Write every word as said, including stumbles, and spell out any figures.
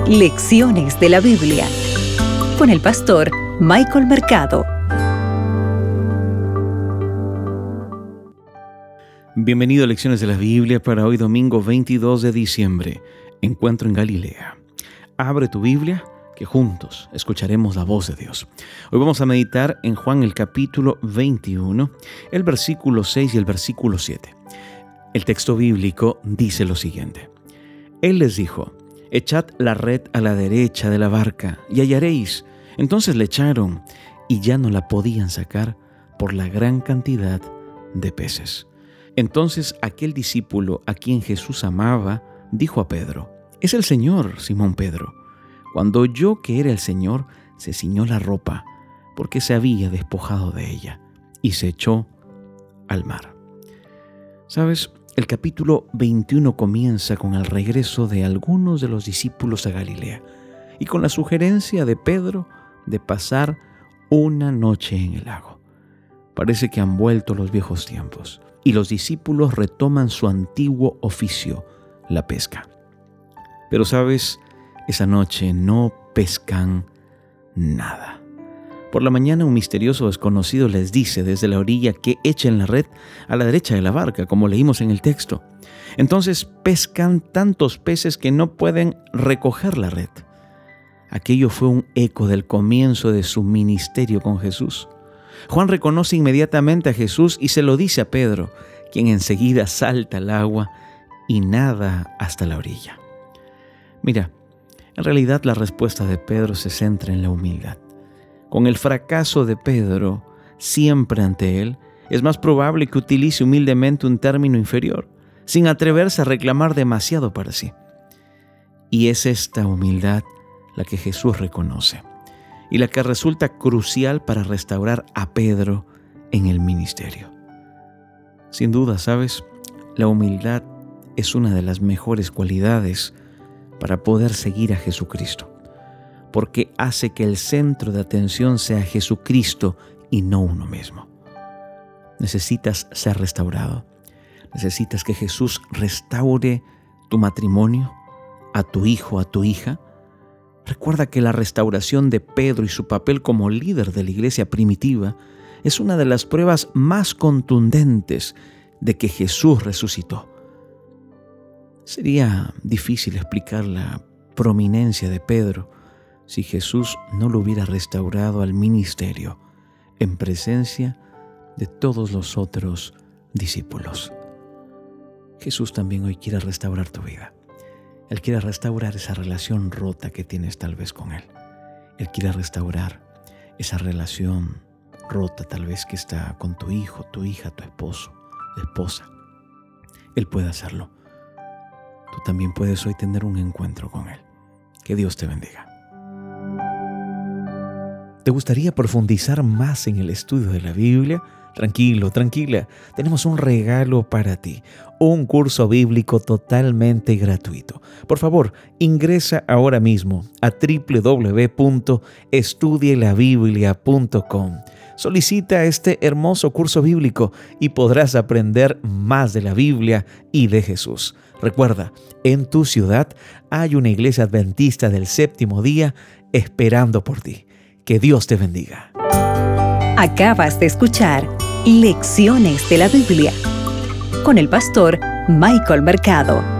Lecciones de la Biblia con el pastor Michael Mercado. Bienvenido a Lecciones de la Biblia para hoy domingo veintidós de diciembre, Encuentro en Galilea. Abre tu Biblia, que juntos escucharemos la voz de Dios. Hoy vamos a meditar en Juan el capítulo veintiuno, el versículo seis y el versículo siete. El texto bíblico dice lo siguiente: Él les dijo: echad la red a la derecha de la barca y hallaréis. Entonces le echaron y ya no la podían sacar por la gran cantidad de peces. Entonces aquel discípulo a quien Jesús amaba dijo a Pedro: es el Señor, Simón Pedro. Cuando oyó que era el Señor, se ciñó la ropa, porque se había despojado de ella, y se echó al mar. ¿Sabes? El capítulo veintiuno comienza con el regreso de algunos de los discípulos a Galilea y con la sugerencia de Pedro de pasar una noche en el lago. Parece que han vuelto los viejos tiempos y los discípulos retoman su antiguo oficio, la pesca. Pero, ¿sabes? Esa noche no pescan nada. Por la mañana, un misterioso desconocido les dice desde la orilla que echen la red a la derecha de la barca, como leímos en el texto. Entonces pescan tantos peces que no pueden recoger la red. Aquello fue un eco del comienzo de su ministerio con Jesús. Juan reconoce inmediatamente a Jesús y se lo dice a Pedro, quien enseguida salta al agua y nada hasta la orilla. Mira, en realidad la respuesta de Pedro se centra en la humildad. Con el fracaso de Pedro siempre ante él, es más probable que utilice humildemente un término inferior, sin atreverse a reclamar demasiado para sí. Y es esta humildad la que Jesús reconoce y la que resulta crucial para restaurar a Pedro en el ministerio. Sin duda, ¿sabes? La humildad es una de las mejores cualidades para poder seguir a Jesucristo, porque hace que el centro de atención sea Jesucristo y no uno mismo. Necesitas ser restaurado. Necesitas que Jesús restaure tu matrimonio, a tu hijo, a tu hija. Recuerda que la restauración de Pedro y su papel como líder de la iglesia primitiva es una de las pruebas más contundentes de que Jesús resucitó. Sería difícil explicar la prominencia de Pedro si Jesús no lo hubiera restaurado al ministerio en presencia de todos los otros discípulos. Jesús también hoy quiere restaurar tu vida. Él quiere restaurar esa relación rota que tienes tal vez con Él. Él quiere restaurar esa relación rota tal vez que está con tu hijo, tu hija, tu esposo, tu esposa. Él puede hacerlo. Tú también puedes hoy tener un encuentro con Él. Que Dios te bendiga. ¿Te gustaría profundizar más en el estudio de la Biblia? Tranquilo, tranquila. Tenemos un regalo para ti. Un curso bíblico totalmente gratuito. Por favor, ingresa ahora mismo a doble u doble u doble u punto estudie la biblia punto com. Solicita este hermoso curso bíblico y podrás aprender más de la Biblia y de Jesús. Recuerda, en tu ciudad hay una iglesia adventista del séptimo día esperando por ti. Que Dios te bendiga. Acabas de escuchar Lecciones de la Biblia con el pastor Michael Mercado.